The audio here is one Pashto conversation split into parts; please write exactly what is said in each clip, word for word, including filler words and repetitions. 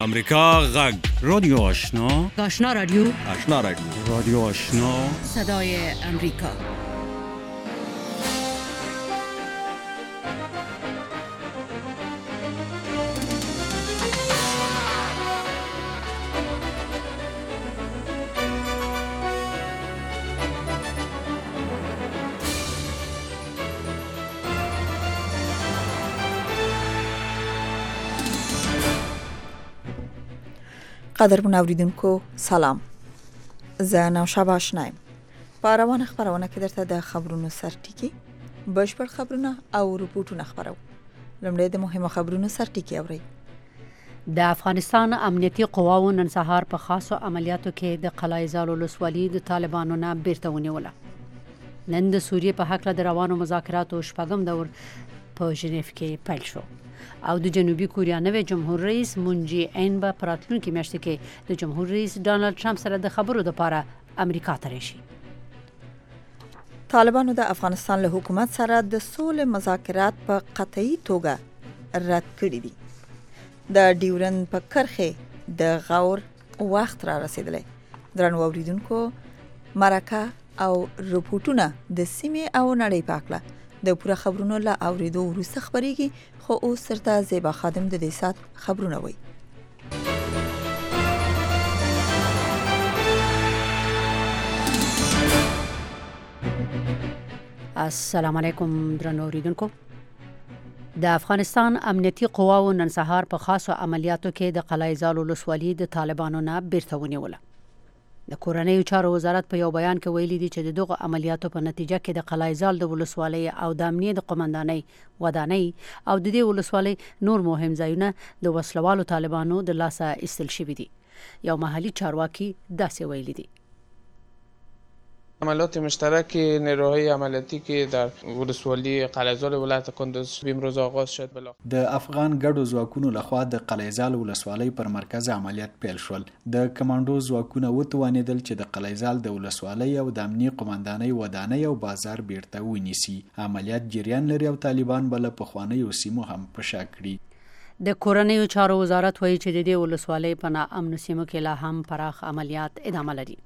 امریکا غږ رادیو آشنا آشنا رادیو آشنا رادیو رادیو آشنا صدای امریکا. قدرمن اوریدونکو سلام، زه نوشا آشنایم. په روانه خبرونه کې درته د خبرونو سرټکی بشپړ خبرونه او رپورټونه خبرو. لومړی د مهمو خبرونو سرټکی اورئ. د افغانستان امنیتي قواو نن سهار په خاصو عملیاتو کې د قلعه زال ولسوالي د طالبانو نه بیرته ونیوله. نن د سوریې په حق له روانو مذاکراتو شپږم دور په ژنیف کې پیل شو او د جنوبي کوریا نوې جمهور رئیس مون جي ان په راتلونکي میاشت کې د جمهور رئیس ډانلډ ټرمپ سره د خبرو لپاره امریکا ته راشي. طالبانو د افغانستان له حکومت سره د سولې مذاکرات په قطعي توګه رد کړي دي. د ډیورن په کرښه د غور وخت را رسیدلی. درنو اوریدونکو، مرکه او رپورټونه د سیمې او نړۍ په اړه د پوره خبرونو له اوریدو وروسته خبرېږي، خو اوس سرته زیبا خادم د دې سات خبرونه وایي. السلام علیکم درنو اوریدونکو. د افغانستان امنیتي قواو نن سهار په خاصو عملیاتو کې د قلعه زال ولسوالي د طالبانو نه بیرته ونیوله. د کورنیو چارو وزارت په یو بیان کې ویلي دي چې دغه عملیاتو په نتیجه کې د قلعه زال د ولسوالۍ او د امنیت قومندانۍ ودانۍ او د دې ولسوالۍ نور مهم ځایونه د وسلوالو طالبانو د لاسه ایستل شوي دي. یو محلي چارواکي داسې ویلي دي: عملیات مشترک نیروهای عملیاتی که در ولسوالی قلعه زال ولایت کندز امروز آغاز شد. بلا د افغان ګډو ځواکونو لخوا د قلعه زال ولسوالۍ پر مرکز عملیات پیل شول. د کمانډو ځواکونه وتوانیدل چې د قلعه زال د ولسوالۍ او د امنیت قومندانۍ ودانۍ او بازار بیرته ونیسي. عملیات جریان لري او طالبان بل په خوانیو سیمو هم پشا کړي. د کورنیو چارو وزارت وایي چې د دې ولسوالۍ په ناامنو سیمو کې لا هم پراخ عملیات ادامه لري.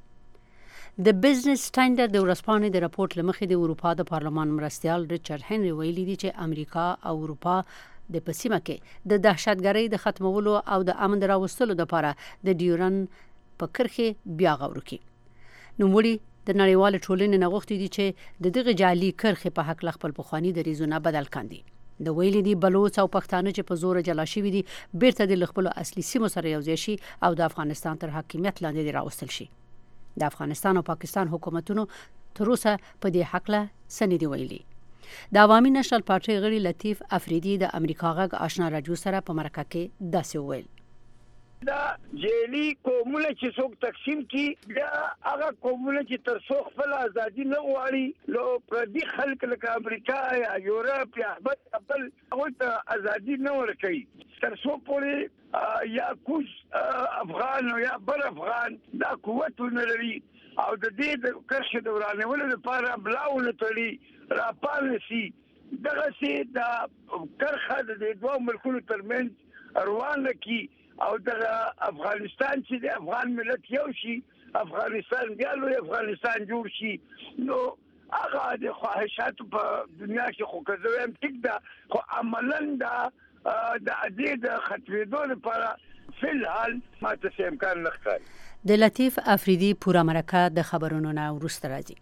د بزنس سټینډرډ د ورځپاڼې د راپورټ لمخې د اروپا د پارلمان مرستیال ریچارډ هنري ویلي دي چې امریکا او اروپا د پسیمه کې د دهشتګرۍ د ختمولو او د امن راوستلو لپاره د ډیورن په کرښه بیا غور کوي. نوموړي د نړیوال ټولنې نه غوښتي دي چې د دغه جعلي کرښه په حق خپل پخواني دریځونه بدل کړي. د ویلي دي بلوچ او پښتانه چې په زور جلا شوي دي بیرته د خپل اصلي سیمو سره یوځای شي او د افغانستان تر حاکمیت لاندې دي راوستل شي. د افغانستان او پاکستان حکومتونو تر اوسه په دې حق له سند ویلي. د عوامي نشنل پارټي غړي لطیف افریدي د امریکا غږ آشنا رادیو سره په مرکه کې داسې وویل: دا جیلی قومونه چې څوک تقسیم کی بیا هغه قومونه چې تر څو خپل ازادي نه غواړي نو پردي خلک لکه امریکا یا یورپ یا بل هغه ته ازادي نه ورکوي. تر څو پورې یا کوم افغان یا بل افغان دا قوت ولري او د دې د کرښې د ورانولو لپاره بلاونه تړي راپالسي دغه سي د کرښه د دوه ملکونو ترمنځ روانه کی او د افغانستان چې د افغان ملت یو شي، افغانستان بیا لوی افغانستان جوړ شي. نو هغه د خواهشاتو په دنیا کې خو کوم ټیک ده، خو عملاً دا د دې د ختمېدو لپاره فلحال ماته څه امکان نه ښکاري. د لطیف افریدي پوره مرکه د خبرونو نه وروسته راځي.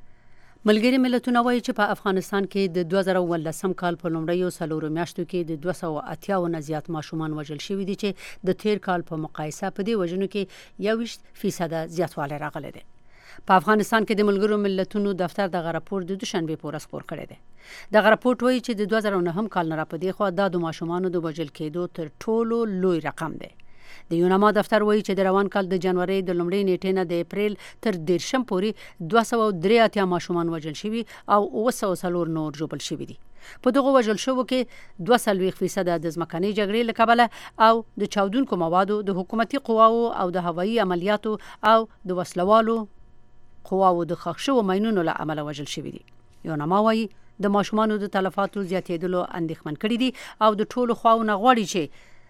ملګري ملتونه وایي چې په افغانستان کې د دوه زره اوولسم کال په لومړیو څلورو میاشتو کې د دوه سوه اتیا نه زیات ماشومان وژل شوي دي چې د تیر کال په مقایسه په دې وژنو کې یوویشت فیصده زیاتوالی راغلی دی. په افغانستان کې د ملګرو ملتونو دفتر دغه راپور د دوشنبه په ورځ خپور کړی دی. دغه راپور وایي چې د دوه زره نهم کال نه را پدې خو د ماشومانو د وژل کېدو تر ټولو لوی رقم دی. د یوناما دفتر وایي چې د روان کال د جنوري د لومړۍ نیټې نه د اپریل تر دیرشم پورې دوه سوه درې اتیا ماشومان وژل شوي او اوه سوه څلور نور ژوبل شوي دي. په دغه وژل شوو کې دوه څلوېښت فیصده د ځمکنۍ جګړې له کبله او د چاودونکو موادو د حکومتي قواو او د هوایي عملیاتو او د وسلوالو قواو د ښخ شوو ماینونو له امله وژل شوي دي. یوناما وایي د ماشومانو د تلفاتو زیاتېدلو اندېښمن کړي دي او د ټولو خواو نه غواړي چې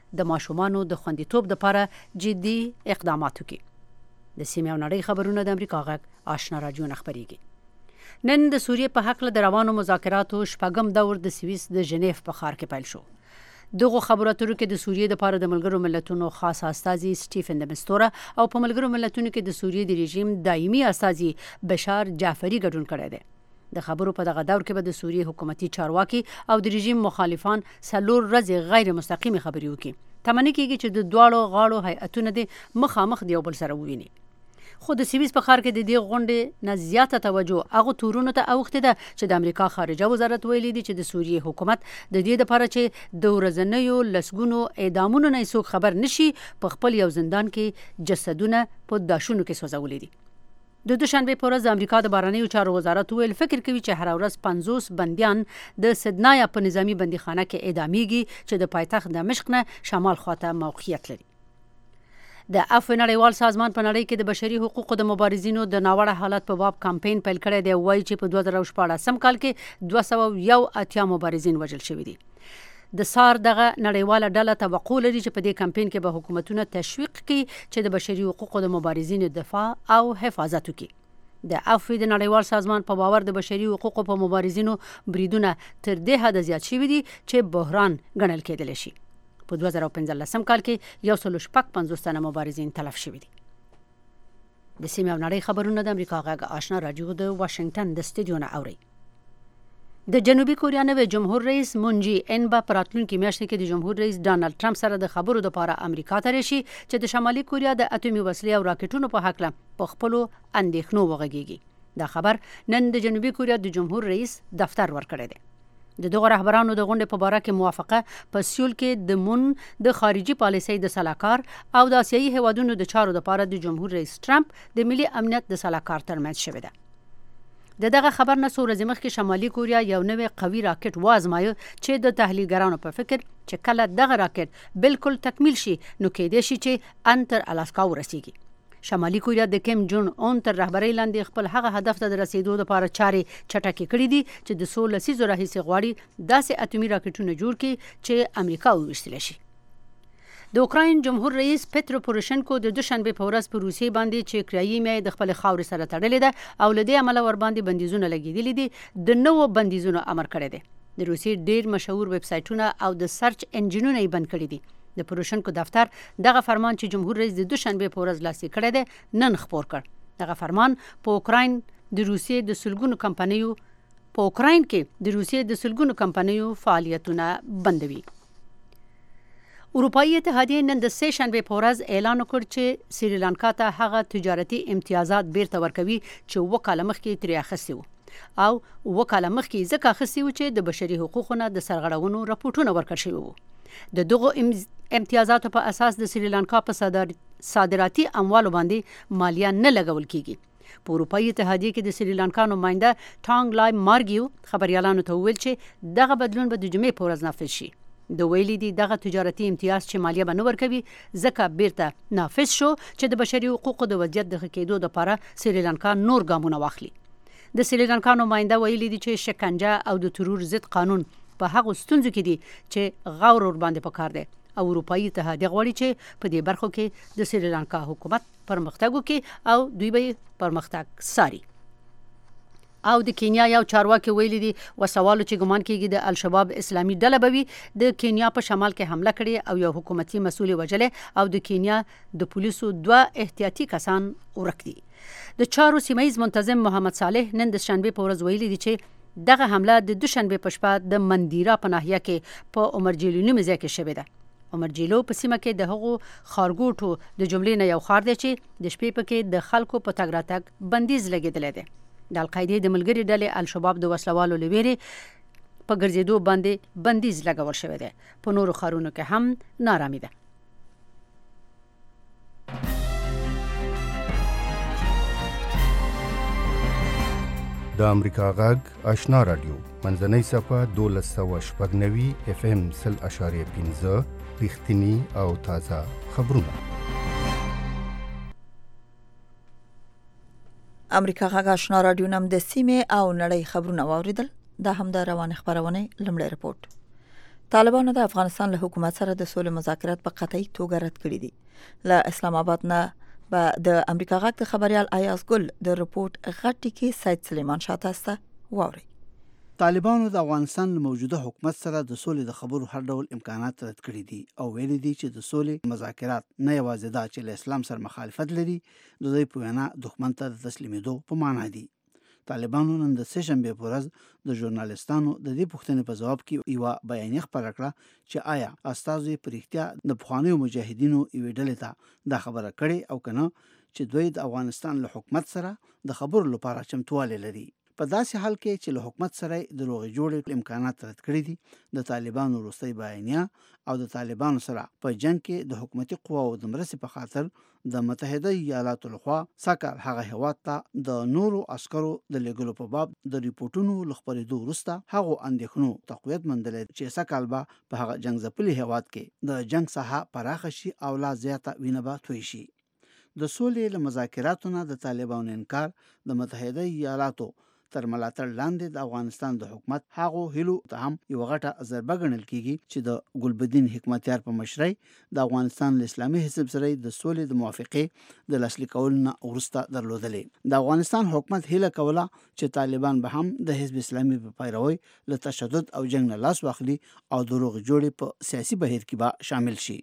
د ماشومانو د خوندیتوب لپاره جدي اقدامات وکړي. د سیمې او نړۍ خبرونه د امریکا غږ آشنا رادیو خبريږي. نن د سوریې په حق له د روانو مذاکراتو شپږم دور د سویس د ژنیف په ښار کې پیل شو. دغه خبرو اترو کې د سوریې د لپاره د ملګرو ملتونو خاص استازي سټیفن د مستوره او په ملګرو ملتونو کې د سوریې د رژیم دایمي استازي بشار جعفری ګډون کړی دی. د خبرو په دغه دور کې به د سوریې حکومتي چارواکي او د رژیم مخالفان څلور ورځې غیر مستقیمه خبرې وکړي. تمنې کېږي چې د دواړو غاړو هیئتونه د مخامخ د یو بل سره وویني. خو د سویس په ښار کې د دې غونډې نه زیاته توجه هغه تورونو ته اوښتې ده چې د امریکا خارجه وزارت ویلي دي چې د سوریې حکومت د دې لپاره چې د ورځنیو لسګونو اعدامونو نه څوک خبر نشي په خپل یو زندان کې جسدونه په داشونو کې سوځولي دي. د دوشنبه په ورځ د امریکا د بهرنیو چارو وزارت ویل فکر کوي چې هر ورځ پنځوس بندیان د سدنایا په نظامی بندیخانه کې اعدامیږي چې د پایتخت دمشق نه شمال خواته موقعیت لري. د عفو نړیوال سازمان په نړۍ کې د بشري حقوقو د مبارزینو د ناوړه حالت په باب کمپاین پیل کړی دی. وایي چې په دوه زره شپاړسم کال کې دوه سوه یو اتیا مبارزین وژل شوي دي. د سار دغه نړیواله ډله توقع لري چې په دې کمپاین کې به حکومتونه تشویق کړي چې د بشري حقوقو د مبارزینو دفاع او حفاظت وکړي. د عفو د نړیوال سازمان په باور د بشري حقوقو په مبارزینو بریدونه تر دې حد زیات شوي دي چې بحران ګڼل کېدلی شي. په دوه زره پنځلسم کال کې یو سل شپږ پنځوس تنه مبارزین تلف شوي دي. د سیمې او نړۍ خبرونه د امریکا غږ آشنا رادیو د واشنگټن د سټډیو نه اوري. د جنوبي کوریا نوی جمهور رئیس مون جي ان به په راتلونکي میاشت کې د جمهور رئیس ډانلډ ټرمپ سره د خبرو لپاره امریکا ته راشي چې د شمالي کوریا د اټومي وسلې او راکټونو په حق له په خپلو اندېښنو وغږیږي. دا خبر نن د جنوبي کوریا د جمهور رئیس دفتر ورکړی دی. د دغه رهبرانو د غونډې په باره کې موافقه په سیول کې د مون د خارجي پالیسۍ د سلاکار او د آسیایي هیوادونو د چارو لپاره د جمهور رئیس ټرمپ د ملي امنیت د سلاکار ترمنځ شوې ده. د دغه خبر نه څو ورځې مخکې شمالي کوریا یو نوی قوي راکټ وازمایه چې د تحلیلګرانو په فکر چې کله دغه راکټ بالکل تکمیل شي نو کېدای شي چې ان تر الاسکا ورسیږي. شمالي کوریا د کیم جون اون تر رهبرۍ لاندې خپل هغه هدف ته د رسیدو لپاره چارې چټکې کړې دي چې د څو لسیزو راهیسې غواړي داسې اټومي راکټونه جوړ کړي چې امریکا وویشتلی شي. د اوکراین جمهور رئیس پترو پوروشنکو د دوشنبه په ورځ په روسیې باندې چې کرایي د خپل خاورې سره تړلې ده او له دې امله ور باندې بندیزونه لګېدلي دي د نوو بندیزونو امر کړی دی. د روسیې ډېر مشهور ویب سایټونه او د سرچ انجینونه یې بند کړي دي. د پوروشنکو دفتر دغه فرمان چې جمهور رئیس د دوشنبه په ورځ لاسلیک کړی دی نن خپور کړ. دغه فرمان په اوکراین د روسیې د سلګونو کمپنیو په اوکراین کې د روسیې د سلګونو کمپنیو فعالیتونه بندوي. اروپایي اتحادیه نن د سه شنبه په ورځ اعلان وکړ چې سریلانکا ته هغه تجارتي امتیازات بیرته ورکوي چې وکاله مخکې ترې اخیستي وو او وکاله مخکې ځکه اخیستي وو چې د بشري حقوقو نه د سرغړونو راپورټونه ورکړل شوي وو. د دغو امتیازاتو په اساس د سریلانکا په صادر صادراتي اموالو باندې مالیه نه لګول کیږي. په اروپایي اتحادیه کې د سریلانکا نماینده ټانګ لای مارګیو خبريالانو ته وویل چې دغه بدلون به د جمعې په ورځ نافذ شي. د ویلي دي دغه تجارتي امتیاز چې مالیه به نه ورکوي ځکه بیرته نافذ شو چې د بشري حقوقو د وضعیت د ښه کېدو لپاره سریلانکا نور ګامونه واخلي. د سریلانکا نماینده ویلي دي چې شکنجه او د ترور ضد قانون په هغو ستونزو کې دي چې غور ور باندې پکار دی او اروپایي اتحادیه غواړي چې په دې برخو کې د سریلانکا حکومت پرمختګ وکړي او دوی به پرمختګ ساري. او د کینیا یو چارواکي ویلي دي وسوالو چې ګمان کېږي د الشباب اسلامي ډله به وي د کینیا په شمال کې حمله کړې او یو حکومتي مسؤل وژلې او د کینیا د پولیسو دوه احتیاطي کسان ورک دي. د چارو سیمایز منتظم محمد صالح نن د شنبه په ورځ ویلي دي چې دغه حمله د دوشنبه په شپه د مندیرا په ناحیه کې په عمرجیلو نوم ځای کې شوې ده. عمرجیلو په سیمه کې د هغو خارګوټو د جملې نه یو خار دی چې د شپې پکې د خلکو په تګ راتګ بندیز لګېدلی دی. د القاعده د ملګری ډلې الشباب د وسلوالو لویری په ګرځېدو باندې بندیز لګول شوی دی. په نورو ښارونو کې هم نارامي ده. د امریکا غږ آشنا رادیو منځنۍ صفه دولس سوه شپږ نوي اف ام سل اشاریه پنځه رښتینی او تازه خبرونه. امریکا غږ آشنا رادیو نم د سیمه او نړۍ خبرونه واوریدل. دا هم د روان خبرونه لمړی رپورت. طالبانو د افغانستان له حکومت سره د سولې مذاکرات په قطعي توګه رد کړي دي. له اسلام آباد نه به د امریکا غږ د خبريال ایاز ګل د رپورت غټي کې سید سلیمان شاه تاسو ووري. طالبانو د افغانستان له موجوده حکومت سره د سولې د خبرو هر ډول امکانات رد کړي دي او ویلي دي چې د سولې مذاکرات نه یوازې دا چې له اسلام سره مخالفت لري، د دوی په وینا دښمن ته د تسلیمېدو په معنا دي. طالبانو نن د سه شنبې په ورځ د ژورنالیستانو د دې پوښتنې په ځواب کې یوه بیانیه خپره کړه چې آیا استازو یې په رښتیا د پخوانیو مجاهدینو یوې ډلې ته دا خبره کړې او که نه چې دوی د افغانستان له حکومت سره د خبرو لپاره چمتوالی لري. په داسې حال کې چې له حکومت سره د روغې جوړې امکانات رد کړي دي، د طالبانو وروستۍ بیانیه او د طالبانو سره په جنگ کې د حکومتي قواو د مرستې په خاطر د متحده ایالاتو لخوا سکهال هغه هیواد ته د نورو عسکرو د لېږلو په باب د ریپورتونو له خپرېدو وروسته هغو اندېښنو تقویت موندلی چې سکهال به په هغه جنګ ځپلي هیواد کې د جنگ ساحه پراخه شي او لا زیاته وینه به توی شي. د سولې له مذاکراتو نه د طالبانو انکار د متحده ایالاتو تر ملاتړ لاندې د افغانستان د حکومت هغو هیلو ته هم یو غټه ضربه ګڼل کیږي چې د ګلبدین حکمتیار په مشرۍ د افغانستان له اسلامي حزب سره د سولې د موافقې د لاسلیک کولو نه وروسته درلودلې. د افغانستان حکومت هیله کوله چې طالبان به هم د حزب اسلامي په پیروي له تشدد او جنگ نه لاس واخلي او د روغې جوړې په سیاسي بهیر کې به شامل شي.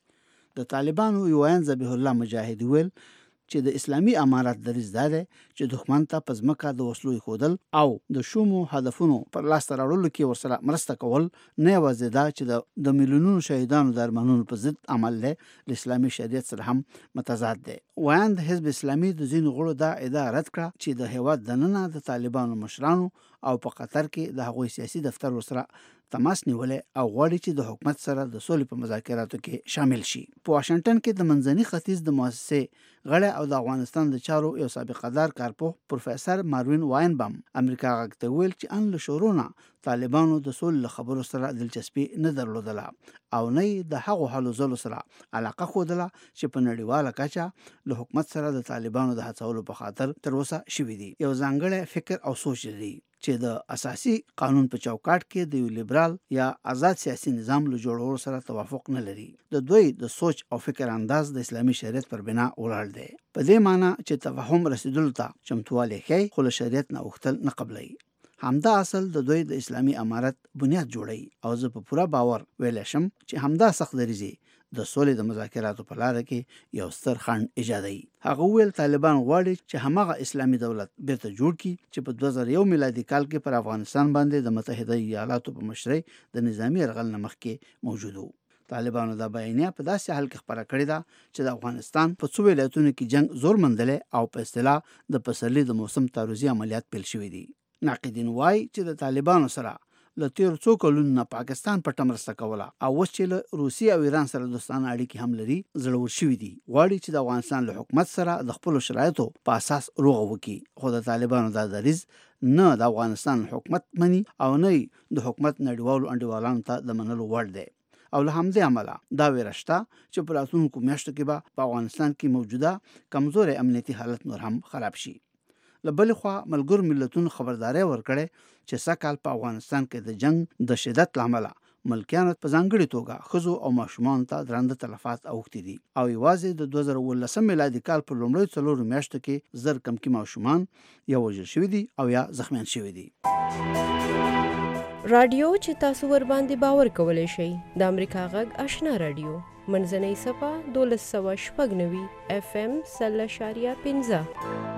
د طالبانو یو ویاند ذبیح الله مجاهد ویل چې د اسلامي امارات دریځ دا دی چې دښمن ته په ځمکه د وسلو ایښودل او د شومو هدفونو پر لاسته راوړلو کې ورسره مرسته کول نه یوازې دا چې د میلیونونو شهیدانو د ارمانونو په ضد عمل دی، له اسلامي شریعت سره هم متضاد دی. ویاند حزب اسلامي د ځینو غړو دا ادعا رد کړه چې د هیواد دننه د طالبانو مشرانو او په قطر کې د هغوی سیاسي دفتر ورسره تماس نیولې او غواړي چې د حکومت سره د سولې په مذاکراتو کې شامل شي. په واشنگټن کې د منځني ختیځ د مؤسسې غړی او د افغانستان د چارو یو سابقه دار کارپوه پروفیسور ماروین واینبم امریکا غږ ته ویل چې ان له شروع نه طالبانو د سولې خبرو سره دلچسپي نه درلودله او نه د هغو هلو ځلو سره علاقه ښودله چې په نړیواله کچه له حکومت سره د طالبانو د هڅولو په خاطر تر اوسه شوي دي. یو ځانګړی فکر او سوچ لري چې د اساسي قانون په چوکاټ کې د یو لیبرال یا آزاد سیاسي نظام له جوړولو سره توافق نه لري. د دوی د سوچ او فکر انداز د اسلامي شریعت پر بنا ولاړ دی، په دې معنی چې تفاهم رسیدلو ته چمتوالی ښیي خو له شریعت نه اوښتل نه قبلوي. همدا اصل د دوی د اسلامي امارت بنیاد جوړوي او زه په پوره باور ویلی شم چې همدا سخت دریځي د سولې د مذاکراتو په لاره کې یو ستر خنډ ایجادوي. هغه ویل طالبان غواړي چې هماغه اسلامي دولت بیرته جوړ کړي چې په دوه زره یو میلادي کال کې پر افغانستان باندې د متحده ایالاتو په مشرۍ د نظامي یرغل نه مخکې موجود و. طالبانو دا بیانیه په داسې حال کې خپره کړې ده چې د افغانستان په څو ولایتونو کې جنگ زور موندلی او په اصطلاح د پسرلي د موسم تعرضي عملیات پیل شوي دي. ناقدین وایي چې د طالبانو سره له تیرو څو کلونو نه پاکستان پټه مرسته کوله او اوس چې له روسیې او ایران سره دوستانه اړیکې هم لري زړور شوي دي. غواړي چې د افغانستان له حکومت سره د خپلو شرایطو په اساس روغه وکړي، خو د طالبانو دا دریځ نه د افغانستان حکومت مني او نه د حکومت نړیوالو انډیوالانو ته د منلو وړ دی. او له همدې امله دا ویره شته چې په راتلونکو میاشتو کې به په افغانستان کې موجوده کمزوری امنیتي حالت نور هم خراب شي. له بلې خوا ملګرو ملتونو خبرداری ورکړې چې سږ په افغانستان کې د جنگ د شدت له امله ملکیانو په ځانګړې توګه ښځو او ماشومانو ته درانده تلفات اوښتي دي او یوازې د دوه زره اوولسم میلادي کال په لومړیو څلورو میاشتو کې زر کم کې ماشومان یا وژل شوي دي او یا زخمیان شوي دي. رادیو چې تاسو ور باندې باور کولی شئ د امریکا غږ آشنا رادیو منځنۍ صفه دولس سوه شپږ نوي اف ام سل اشاریه پنځه.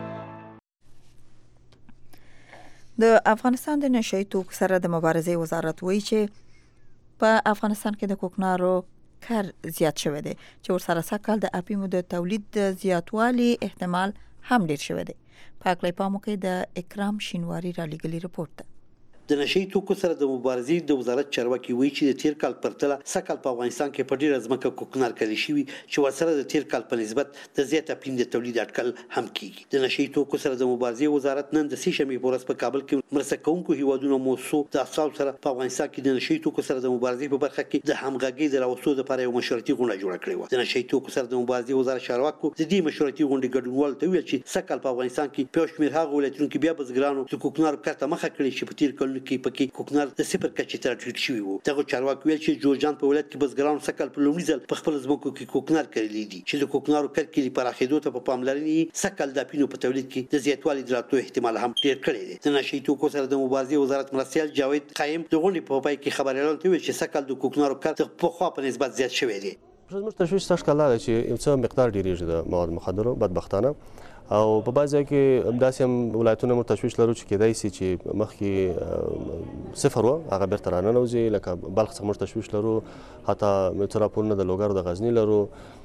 د افغانستان د نشئی توکو سره د مبارزې وزارت وایي چې په افغانستان کې د کوکنارو کار زیات شوی دی چې ورسره سږکال د اپیمو د تولید د زیاتوالي احتمال هم ډیر شوی دی. په اقلې پامو کې د اکرام شینواری را لګلی رپورت ده. د نشئی توکو سره د مبارزې د وزارت چارواکي وایي چې د تیر کال پرتله سږکال په افغانستان کې په ډیره ځمکه کوکنار کرل شوي چې ورسره د تیر کال په نسبت د زیات اپین د تولید اټکل هم کیږي. د نشئی توکو سره د مبارزې وزارت نن د سه شنبې په ورځ په کابل کې مرسته کوونکو هیوادونو موسسو د افسر سره په افغانستان کې د نشئی توکو سره د مبارزې په برخه کې د همغږۍ د راوستلو لپاره یو مشورتي غونډه جوړه کړې و. د نشئی توکو سره د مبارزې وزارت چارواکو د دې مشورتي غونډې ګډونوال ته ویل چې سږکال په افغانستان کې په شمیر هغه ولایتونو کې بیا بزګرانو د کوکنار کارته مخه کړې چې په تیر کال کلونو کې پکې کوکنار د صفر کچې ته ټیټ شوی وو. دغه چارواکي ویل چې جورجان په ولایت کې بزګرانو سکل په لومړي ځل په خپل ځمکو کې کوکنار کړی دي چې د کوکنارو کرکلي پراخېدو ته په پاملرنې سکل د پینو په تولید کې د زیاتوالي د راتلو احتمال هم ډېر کړی دی. د نشه یي توکو سره د مبارزې وزارت مرستیال جاوید قایم د غونډې په پای کې خبريالانو ته ویل چې سکل د کوکنارو کار د پخوا په نسبت زیات شوی دی. زموږ تشویش څه ښکاره دی چې یو څه مقدار ډېرېږي د مواد مخدرو بدبختانه او په بعض ځای کې همداسې هم ولایتونه موږ تشویش لرو چې کېدای شي چې مخکې صفر وه هغه بېرته راننوځي. لکه بلخ څخه موږ تشویش لرو، حتی څه راپورونه د لوګر د غزني لرو،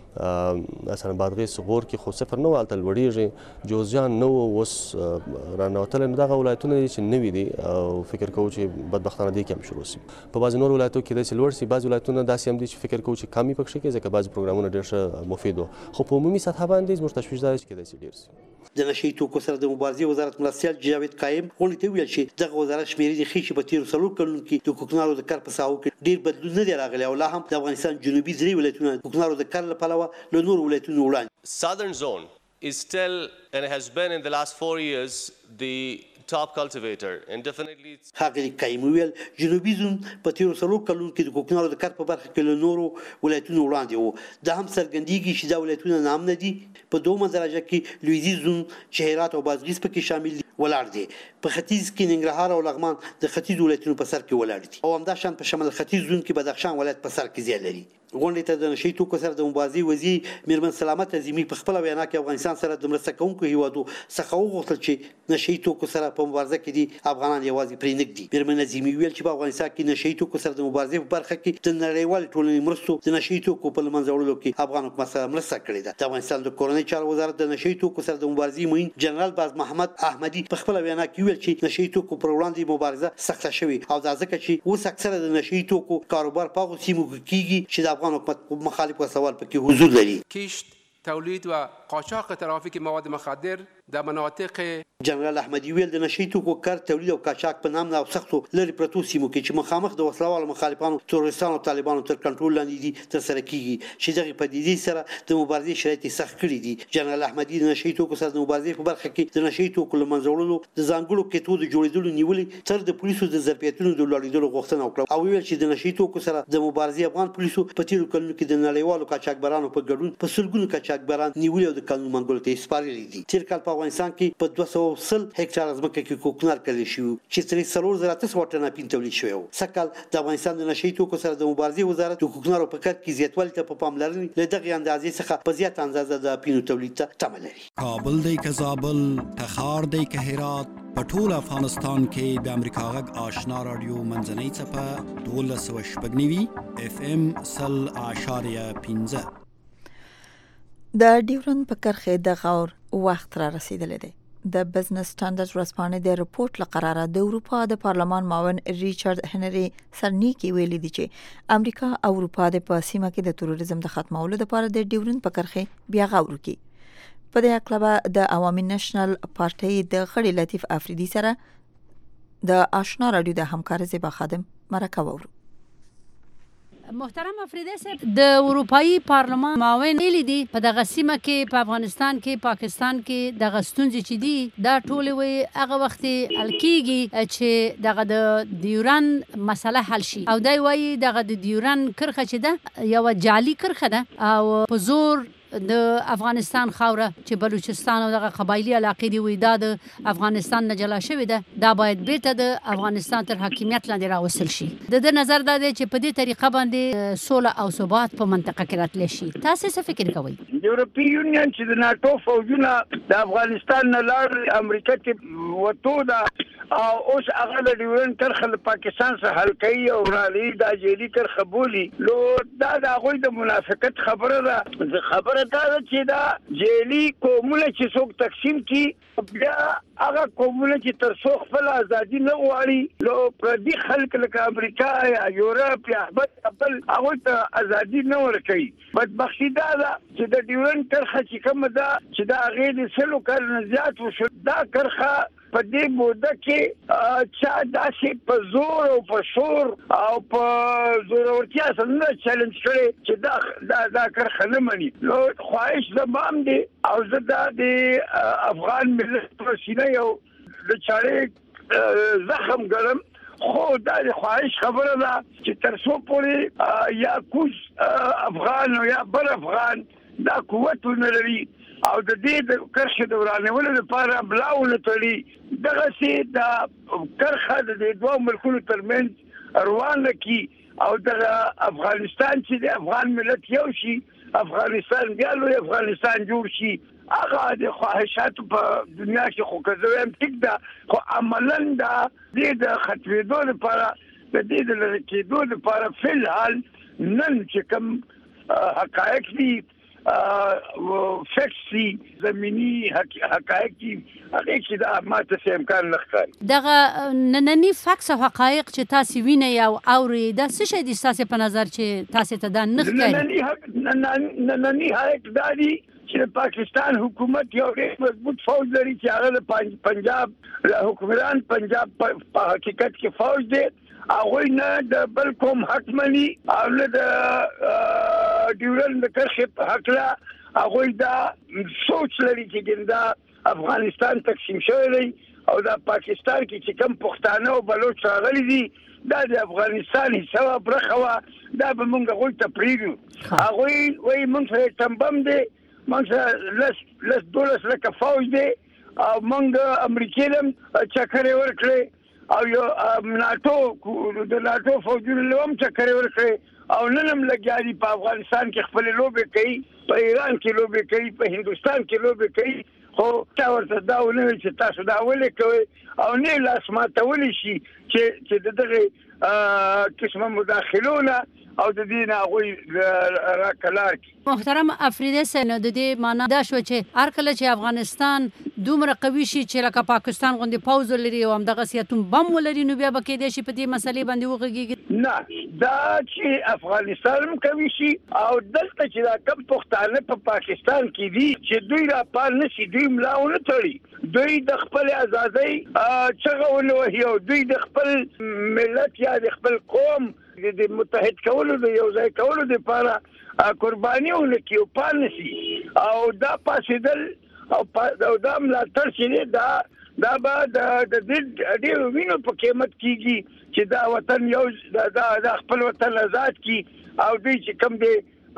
مثلا بادغیس غور کې خو صفر نه و هلته لوړېږي، جوزجان نه و اوس رانوتلی. نو دغه ولایتونه دي چې نوي دي او فکر کوو چې بدبختانه دې کې هم شروع شي. په بعضې نورو ولایتو کې کېدای شي لوړ شي، بعضې ولایتونه داسې هم دي چې فکر کوو چې کم یې پکښې کې ځکه بعضې پروګرامونه ډېر ښه مفید وو، خو په عمومي سطحه باندې زموږ تشویش دا دی چې کېدای شي ډېر شي. د نشه یي توکو سره د مبارزې وزارت مرستیال جاوید قایم غونډې ته ویل چې دغه وزارت شمېرې دي ښیي چې په تېرو څلور کلونو کې د کوکنارو د کار په ساحو کې ډېر بدلون نه دی راغلی او لا هم د افغانستان جنوبي درې ولایتونه د کوکنارو د کار له پلوه له نورو ولایتونو وړاندې. Southern zone is still and has been in the last four years the top cultivator and definitely هغه قایم ویل جنوبي زون په تیرو څلور کلونو کې د کوکنارو د کار په برخه کې له نورو ولایتونو وړاندې وو. دا هم څرګندېږي چې دا ولایتونه نامنه دي. په دومره درجه کې لویدیځ زون چې هرات او بادغیس پکې شامل دي ولاړ دي. په ختیځ کې ننګرهار او لغمان د ختیځ ولایتونو په سر کې ولاړ دي او همداشان په شمال ختیځ زون کې بدخشان ولایت په سر کې ځای لري. غونډې ته د نشه یي توکو سره د مبارزې وزیر میرمن سلامت عظیمي په خپله وینا کې افغانستان سره د مرسته کوونکو هیوادو څخه وغوښتل چې نشه یي توکو سره په مبارزه کې دي افغانان یوازې پرې نږدي. میرمن عظیمي ویل چې په افغانستان کې نشه یي توکو سره د مبارزې په برخه کې د نړیوالې ټولنې مرستو د نشه یي توکو په له منځه وړلو کې افغان حکومت سره مرسته کړې ده. د افغانستان د کورنۍ چارو وزارت د نشه یي توکو سره د مبارزې معین جنرال باز محمد احمدي په خپله وینا کې ویل چې نشه یي توکو پر وړاندې مبارزه سخته شوې او دا ځکه چې اوس اکثره د نشه یي توکو کاروبار په هغو سیمو کې کېږي چې د افغان حکومت مخالف وسوال پکې حضور لري. کشت، تولید و قاچاق ترافیک مواد مخدر در مناطق جنرال احمدي ویل د نشه یي توکو کار، تولید او قاچاق په نام او سختو لرې پرتو سیمو کې چې مخامخ د وسلوالو مخالفانو، تروریستانو او طالبانو تر کنټرول لاندې دي ترسره کیږي چې دغې پدیدې سره د مبارزې شرایط یې سخت کړي دي. جنرال احمدي د نشه یي توکو سره د مبارزې په برخه کې د نشه یي توکو له منځه وړلو د ځانګړو کېتو د جوړېدلو نیولې تر د پولیسو د ظرفیتونو د لوړېدلو غوښتنه وکړه او ویل چې د نشه یي توکو سره د مبارزې افغان پولیسو په تېرو کلونو کې د نړیوالو قاچاقبرانو په ګډون په سلګونو قاچاقبران نیولي او د قانون منګولو ته یې سپارلي دي. تېر کال په افغانستان کې په دوه سوه سل هکټاره ځمکه کې کوکنار کرلی شوي چې ترې څلور زره اته سوه ټنه اپین تولید شوی و. سږ کال د افغانستان د نشه یي توکو سره د مبارزې وزارت د کوکنارو په کار کې زیاتوالي ته په پاملرنې له دغې اندازې څخه په زیاته اندازه د اپینو تولید ته تمه لري. کابل دی که زابل، تخار دی که هرات، په ټول افغانستان کې د امریکا غږ آشنا رادیو منځنۍ څپه دولس سوه شپږ نوي اف ام سل اعشاریه پنځه. د ډیورن په کرښې د غور وخت را رسیدلی دی. د بزنس سټانډرډ ورځپاڼې د رپورټ له قراره د اروپا د پارلمان معاون ریچارډ هنري سرنیکي ویلي دي چې امریکا او اروپا د په سیمه کې د تروریزم د ختمولو لپاره د ډیورن په کرښې بیا غور وکړي. په دې اړه د عوامي نېشنل پارټۍ د غړي لطیف افریدي سره د آشنا رادیو د همکار زیبا خادم مرکه وورو. محترم افریدی صاحب، د اروپאי پارلمان معاون ویلي دي په دغه سیمه کې په افغانستان کې پاکستان کې دغه ستونزې چې دي دا ټولې وي هغه وخت حل کیږي چې دغه د ډیورن مسله حل شي او دا وایي دغه د ډیورن کرښه چې ده یو جعلي کرښه ده او په زور د افغانستان خاوره چې بلوچستان او دغه قبایلی علاقې دی وي دا د افغانستان نه جلا شوې ده، دا باید بیرته د افغانستان تر حاکمیت لاندې راوستل شي. د د نظر دا دی چې په دې طریقه باندې سوله او ثبات په منطقه کې راتلی شي. تاسو څه فکر کوئ؟ د اروپي یونین چې د ناتو فوجونه د افغانستان نه لاړ امریکا کې وته ده او اوس هغه د ډیورن کرښه له پاکستان څخه حل کوي او رالي دا جېلي کرښه بولي، نو دا د هغوی د منافقت خبره ده. زه خبره دا ده چې دا جېلي قومونه چې څوک تقسیم کړي بیا هغه قومونه چې تر څو خپل ازادي نه غواړي نو پردي خلک لکه امریکا یا یورپ یا بل هغوی ته ازادي نه ورکوي. بدبختي دا ده چې د ډیورن کرښه چې کومه ده چې د هغې د سلو کلونو زیات وشو دا کرښه په دې موده کې چا داسې په زور او په شور او په زورورتیا سره نه چلنج کړی چې دا دا دا کرښه نه مني. نو خواهش زما هم دی او زه دا د افغان ملت په سینه یو د چاړې زخم ګڼم خو دا د خواهش خبره ده چې تر څو پورې یا کوز افغان او یا بل افغان دا قوت ونلري او د دې د کرښې د ورانولو لپاره بلاونه تړي دغه سي د کرښه د دوه ملکونو ترمنځ روانه کی او د افغانستان چې د افغان ملت یو شي افغانستان بیا لوی افغانستان جوړ شي هغه د خواهشاتو په دنیا کې خو کوم ټیک ده خو عملاً دا د ختمېدو لپاره د دې د لری کېدو لپاره فل حال نن چې کوم حقایق دي فکسي زمینی حقایق دي هغه چې دا ماته سم امکان نه ښکاري دغه نننی فکس او حقایق چې تاسو وینئ او اوري دا څه شي دي تاسو په نظر چې تاسو ته دا نه ښکاري نننی حقایق دا دي چې پاکستان حکومت یو ډېر مضبوط فوج لري چې هغه پنجاب حکومران پنجاب په حقیقت کې فوج دی هغه نه د بل کوم حق مني او نه د ډیورن د کرښې حق لا هغه دا سوچ لري چې ګنده افغانستان تقسیم شوی دی او د پاکستان کې چې کوم پښتانه او بلوچ راغلي دي دا د افغانستان حصہ برخه دا به مونږ غوښ ته پریږو هغه وایي مونږ تمبم دي مونږ لس لس دولس لکه فوج دی او مونږ امریکایان چکرې ورکړي او یو ناتو د ناتو فوجونو لوم چکرې ورکړي او نن هم لګیاري په افغانستان کې خپل لوبې کوي په ایران کې لوبې کوي په هندستان کې لوبې کوي خو تا ورته دا ونه چې تاسو دا ولې کوي او نه لاس ماتولی شي چې چې دغه قسمه مداخلونه او د دې نه غوي راکلار کی محترم افریدی سنو د دې معنا دا شو چې هر کله چې افغانستان دومره قوي شي چې لکه پاکستان غوندي پوز لري او هم دغه سیاتون بم ولري نو بیا به کې د شي په دې مسلې باندې وغږیږي نه دا چې افغانستان هم قوي شي او دلته چې دا کم پښتانه په پاکستان کې دي چې دوی را پال نشي دوی ملاونه تړي دوی د خپل ازادۍ چغول وهي او دوی د خپل ملت یا د خپل قوم د متحد کولو د یو ځای کولو لپاره قربانیونه کیو پالنسي او دا پاسیدل او دا ملاتړ چې دا دا به د دې وینو په قیمت کیږي چې دا وطن یو دا د خپل وطن آزاد کی او دوی چې کوم دی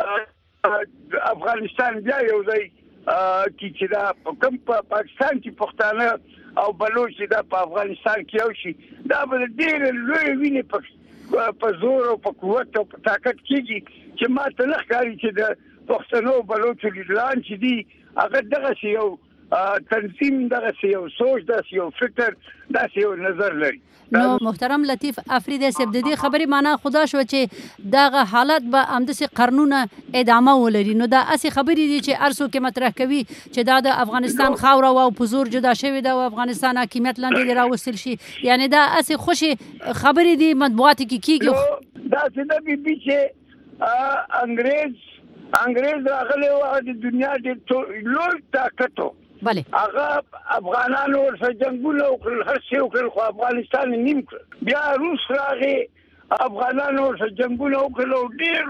افغانستان بیا یو ځای کی چې دا کوم په پاکستان کې پښتانه او بلوچ دا په افغانستان کې یو شي دا به ډېر لوی ویني په په زور او په قوت او په طاقت کېږي چې ما ته نه ښکاري چې د پښتنو بلوچو لیدران چې دي هغه دغه یو تنظیم دغه یو سوچ دغه یو فکر دغه یو نظر لري نو محترم لطیف افریدی صاحب د دې خبرې معنا خدا شو چې دغه حالت به همداسې قرنونه ادامه ولري نو دا اسی خبرې دي چې ارسو کې مطرح کوي چې دا د افغانستان خاوره او پزور جدا شوی دا او افغانستان حکومت لاندې دی راوستل شي یعنی دا اسی خوشي خبرې دي مطبوعات کې کیږي دا چې د بي بي چې انګريز انګريز راغلی و د دنیا د لوی طاقتو بله هغه افغانانو سره جنگونه وکړل هر څه وکړل خو افغانستان نیم کړ بیا روس راغی افغانانو سره جنگونه وکړل او ډېر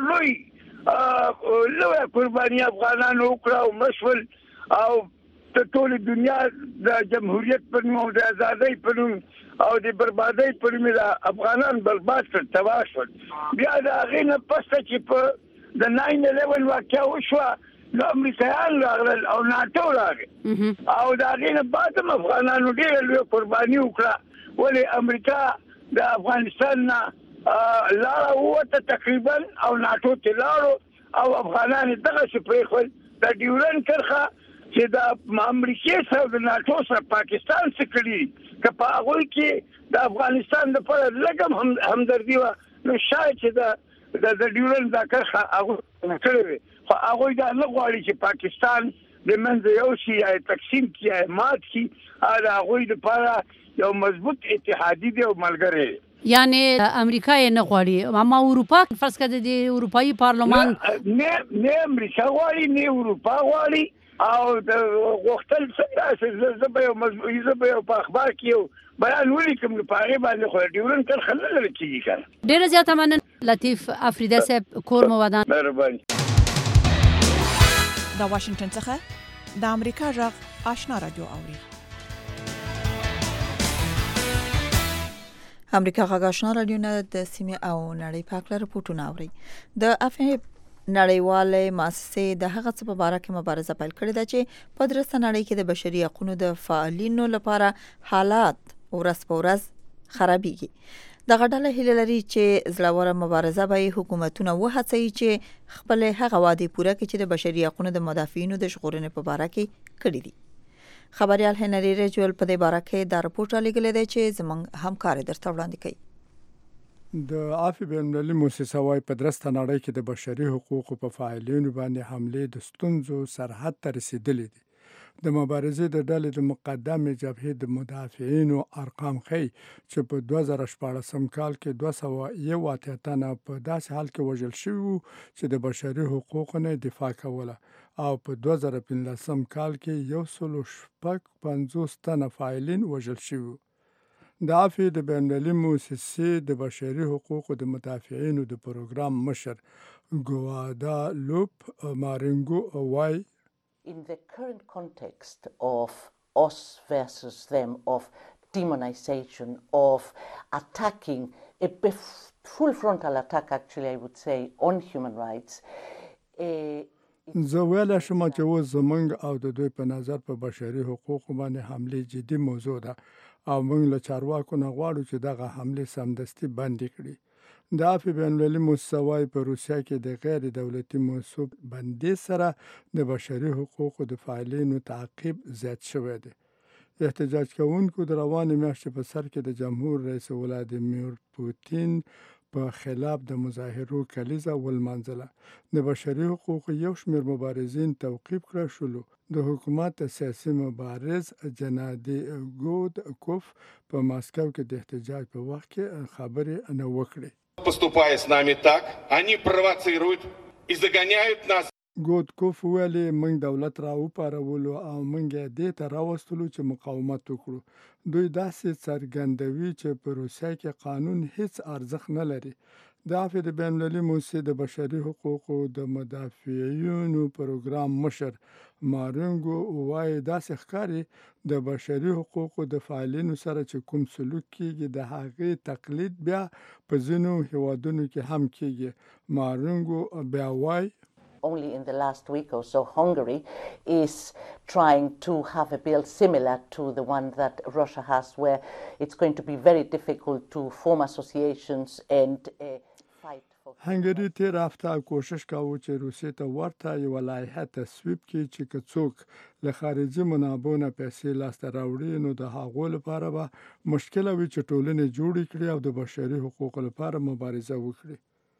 لوی لوی قرباني افغانانو وکړه او مشول او ته ټول دنیا د جمهوریت په نوم او د ازادۍ په نوم او د بربادۍ په نوم د افغانان برباد کړ تباه شول بیا د هغې نه پسته چې په د ناین الیون واقعه وشوه نو امریکایان راغلل او ناټو راغی او د هغې نه بعد هم افغانانو ډېره لویه قرباني وکړه ولې امریکا د افغانستان نه لاره ووته تقریبا او ناټو ته لاړو او افغانان یې دغسې پرېښول د ډیورن کرښه چې د امریکې سره د ناټو سره پاکستان څه کړي که په هغوی کې د افغانستان دپاره لږ هم همدردي وه نو شاید چې د د ډیورن دا کرښه هغوی کړې وې خو هغوی دا نه غواړي چې پاکستان د منځه یو شي یا تقسیم کړي یا مات کړي د هغوی دپاره یو مضبوط اتحادي دی او ملګری دی یعنی امریکا یې نه غواړي اما اروپا فرض کړه د اروپایي پارلمان نه نه امریکا غواړي نه اروپا غواړي او د غوښتل څه زه به یو مضبوطي زه به یو په اخبار کې یو بیان ولیکم نو په هغې باندې خو ډیورن کرښه نه لرې کېږي که ډېره زیاته مننه لطیف افریدی صاحب کور مو ودان مهرباني د واشنگټن څخه د امریکا غږ آشنا رادیو اوري امریکا غږ آشنا رادیو نه د سیمې او نړۍ په اړه راپورټونه اوري. د افغان نړیواله مؤسسه د هغه څه په اړه کې مبارزه پیل کړې ده چې په درسته نړۍ کې د بشري حقوقو د فعالینو لپاره حالات ورځ په ورځ خرابېږي. د غډاله هیله لري چې زړوره مبارزه به حکومتونه وهڅوي چې خپل هغه وعده پوره کړي چې د بشري حقوقو د مدافعینو د ژغورنې په اړه کې کړی دي. خبريال هنري رجول په دې اړه کې دا راپورټ لګلې ده چې زموږ همکار درته وړاندې کوي. د عافیه بین‌المللي موسسه وايي په درسته نړۍ کې د بشري حقوقو په فعالینو باندې حمله د ستونزو سرحد ته رسیدلې دي. د مبارزې د ډلې د مقدمې جبهې د مدافعینو ارقام ښیي چې په دوه زره شپاړسم کال کې دوه سوه یو اتیا تنه په داسې حال کې وژل شوي وو چې د بشري حقوقو نه دفاع کوله او په دوه زره پنځلسم کال کې یو سل شپږ پنځوس تنه فاعلین وژل شوي وو. د عافیه د بین‌المللي موسسې د بشري حقوقو د مدافعینو د پروګرام مشر ګوادا لوپ مارینګو وایي In the current context of us versus them, of demonization, of attacking, a full frontal attack actually I would say on human rights, زه ویلی شم چې اوس زموږ او د دوی په نظر په بشري حقوقو باندې حملې جدي موضوع ده او موږ له چارواکو نه غواړو چې دغه حملې سمدستي بندې کړي. د عافیه بین‌المللي موسسه وايي په روسیه کې د غیر دولتي موثوق بندیز سره د بشري حقوقو د فعالینو تعقیب زیات شوی دی. احتجاج کوونکو د روانې میاشتې په سر کې د جمهور رئیس ولادیمیر پوتین په خلاف د مظاهرو کلیزه ولمانځله. د بشري حقوقو یو شمېر مبارزین توقیف کړه شولو. د حکومت سیاسي مبارز جنادي ګودکوف په ماسکو کې د احتجاج په وخت کې خبرې نه وکړې. Поступая с нами так, они провоцируют и загоняют нас. ګودکوف ویلي موږ دولت را وپارولو او موږ یې دې ته راوستلو چې مقاومت وکړو. دوی داسې څرګندوي چې په روسیه کې قانون هیڅ ارزښت نه لري. د عافیه د بین‌المللي موسسې د بشري حقوقو د مدافعینو پروګرام مشر مارینګو وایي داسې ښکاري د بشري حقوقو د فعالینو سره چې کوم سلوک کیږي د هغې تقلید بیا په ځینو هیوادونو کې هم کیږي. مارینګو بیا وایي Only in the last week or so, Hungary is trying to have a bill similar to the one that Russia has, where it's going to be very difficult to form associations and uh, fight for... هنګري تیر هفته کوشش کاوه چې روسیې ته ورته یوه لایحه تصویب کړي چې که څوک له خارجي منابعو نه پیسې لاسته راوړي نو د هغو لپاره به مشکله وي چې ټولنې جوړې کړي او د بشري حقوقو لپاره مبارزه وکړي.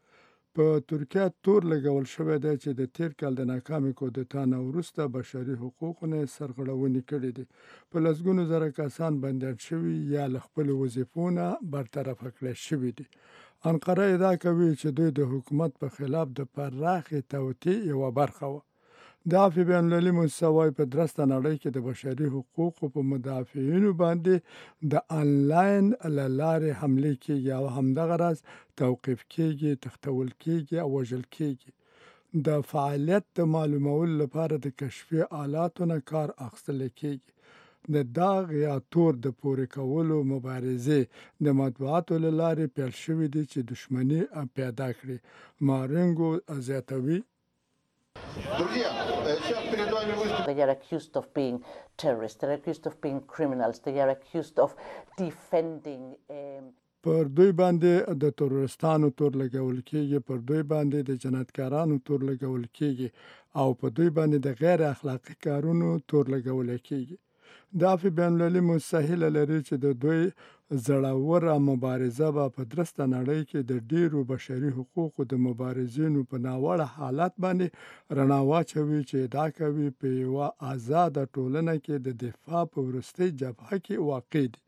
په ترکیه تور لګول شوی دی چې د تیر کال د ناکامې کودتا نه وروسته بشري حقوقو نه سرغړونې کړې دي. په لسګونو زره کسان بندیان شوي یا له خپلو وظیفو نه برطرفه کړای شوي دي. انقره ادعا کوي چې دوی د حکومت په خلاف د پراخې توطئې یوه برخه وه. د عافیه بین‌المللي موسسه وايي په درسته نړۍ کې د بشري حقوقو په مدافعینو باندې د آنلاین له لارې حملې کیږي او همدغه راز توقیف کیږي، تښتول کیږي او وژل کیږي. د فعالیت د معلومولو لپاره د کشفي آلاتو نه کار اخیستل کیږي. د داغ یا تور د پورې کولو مبارزې د مطبوعاتو له لارې پیل شوې دي چې دښمني پیدا کړي. مارینګو زیاتوي They are accused of being terrorists, they are accused of being criminals, they are accused of defending um... پر دوی باندې د تروریستانو تور لګول کیږي، پر دوی باندې د جنایتکارانو تور لګول کیږي او په دوی باندې د غیر اخلاقی کارونو تور لګول کیږي. د عافیه بین‌المللي موسسه هیله لري چې د دوی زړوره مبارزه به په درسته نړۍ کې د ډیرو بشري حقوقو د مبارزینو په ناوړه حالات باندې رڼا واچوي چې ادعا کوي په یوه آزاده ټولنه کې د دفاع په وروستۍ جبهه کې واقع دي.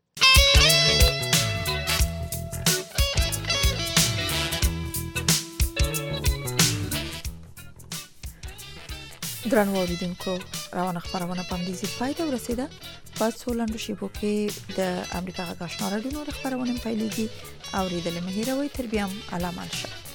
درنو اوریدونکو، روانه خبرونه په همدې ځای پای ته ورسېده. په څو لنډو شیبو کې د امریکا غږ آشنا راډیو نور خبرونه پیلېږي. اورېدل مه هېروئ. تر بیا هم علامه شه.